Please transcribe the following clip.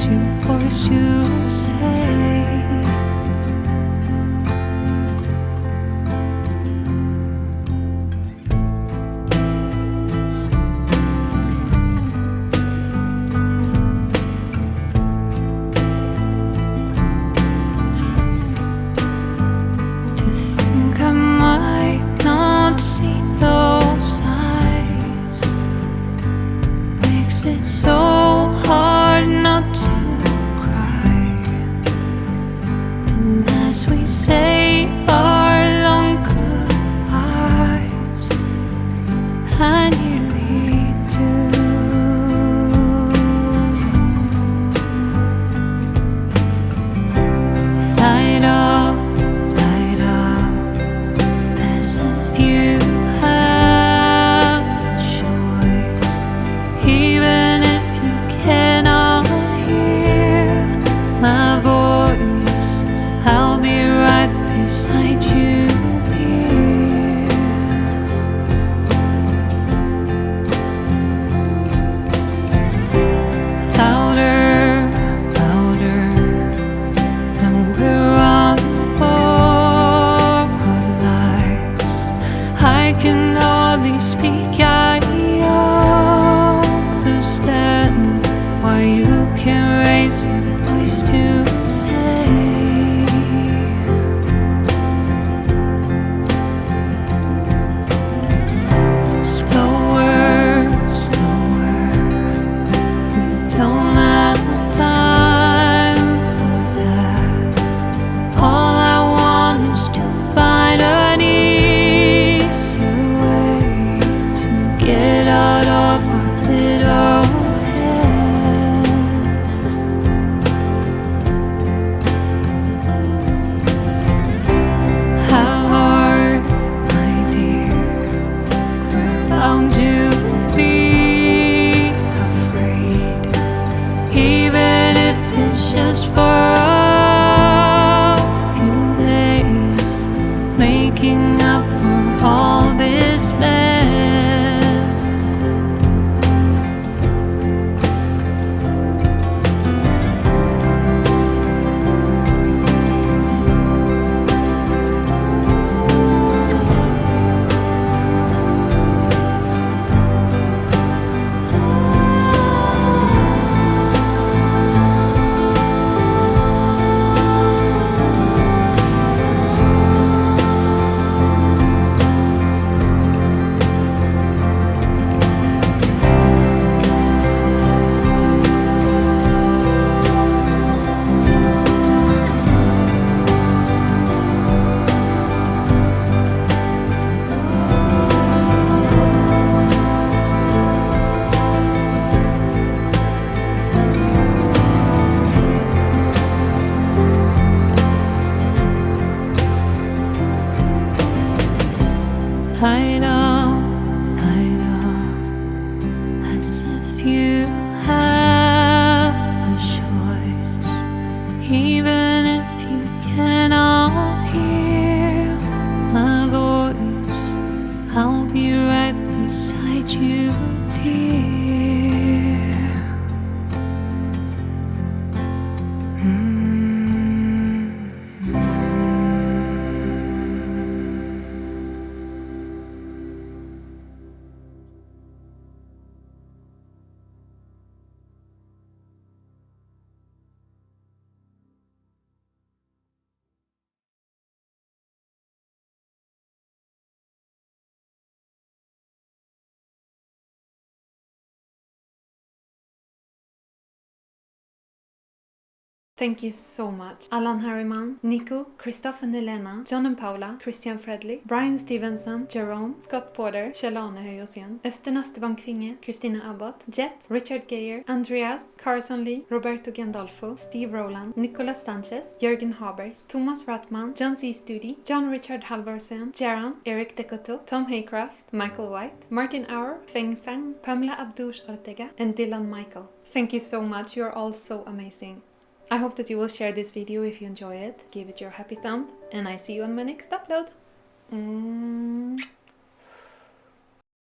your voice to say. It's so hard not to cry, and as we say our long goodbyes, I nearly do. Light up, as if you have a choice, even if you cannot hear my voice, I'll be right beside you here. Louder, and we're on for our lives. I can hardly speak, I understand why you can raise your voice to say. Slower, we don't have time for that. All I want is to find an easier way to get out of our little heads. How hard, my dear, we're bound to be afraid, even if it's just for a few days, making up for all this mess. Light up, as if you have a choice, even if you cannot hear my voice, I'll be right beside you, dear. Thank you so much. Alan Harriman, Nico, Christoph and Elena, John and Paula, Christian Fredlich, Brian Stevenson, Jerome, Scott Porter, Kjell-Arne Höjåsen, Östen Asterban Kvinge, Christina Abbott, Jet, Richard Geyer, Andreas, Carson Lee, Roberto Gandolfo, Steve Rowland, Nicolas Sanchez, Jürgen Habers, Thomas Rattman, John C. Studi, John Richard Halvorsen, Jaron, Eric Decoto, Tom Haycraft, Michael White, Martin Auer, Feng Sang, Pamela Abdouche Ortega, and Dylan Michael. Thank you so much. You're all so amazing. I hope that you will share this video if you enjoy it, give it your happy thumb, and I see you on my next upload.